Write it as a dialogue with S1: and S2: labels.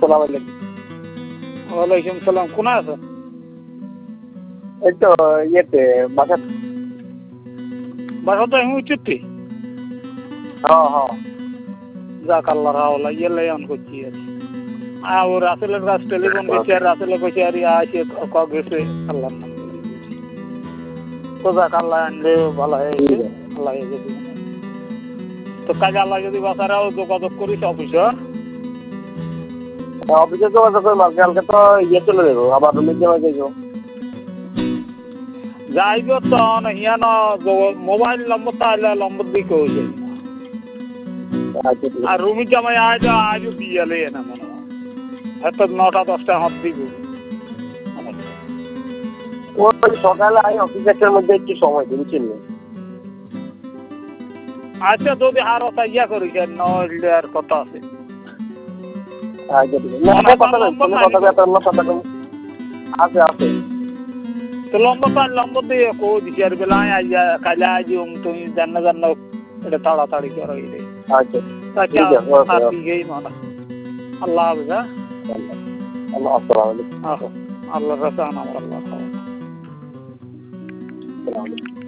S1: আসসালামু আলাইকুম।
S2: ওয়ালাইকুম সালাম। কোথায় আছেন?
S1: এই তো ইয়েতে বাসা।
S2: বাসা তো আমি উচিত।
S1: হ্যাঁ হ্যাঁ।
S2: যাক আল্লাহর হাওলা ইয়েলাই অন করছি আর ও রাসেলের কাছ টেলিফোন গেছে আর রাসেলে কইছে আর আসে গেছে আল্লাহ নাম তো যাক আল্লাহ আনলে ভালো হয়েছে। আল্লাহ যদি তো কাজে আল্লাহ যদি বাসারাও যোগাযোগ করিস অফিসে
S1: অফিসে যোগাযোগ করে মাল কালকে তো ইয়ে চলে যাবো আবার রুমের জমা যাইব।
S2: যাইব তো ইয়ান মোবাইল নম্বর তাহলে নম্বর দিয়ে কইছে আর রুমি জামাই আজও দিয়ে না মনে হয় হয়তো 9টা 10টা হাত দিব।
S1: ওই সকালে আই অফিস একটার মধ্যে একটু সময় দিয়েছিল।
S2: আচ্ছা যদি আরো ইয়া করিস নইলে আর কথা আছে।
S1: আচ্ছা ঠিক আছে। না কথা বলছি কথা কথা আছে আছে।
S2: তো লম্বা দিয়ে কো দিছি আর বেলা আইয়া কাইলা আইজি তুমি জান্ন এটা তাড়াতাড়ি করে রে।
S1: আচ্ছা
S2: ঠিক আছে আর দিই মানা আল্লাহ হাফেজ।
S1: আল্লাহ আসসালামু আলাইকুম।
S2: আল্লাহ রাসা নাম আল্লাহ।
S1: আসসালামু আলাইকুম।